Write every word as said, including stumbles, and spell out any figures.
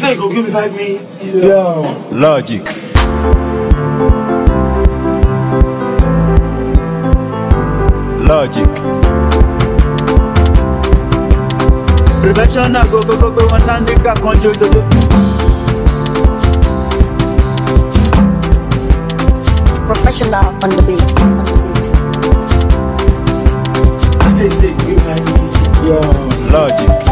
They go give me five me. Yeah. Logic. Logic. Prevention na go go go go one land nigga control to Professional on the beat. I say say give me five me. Yeah. Logic.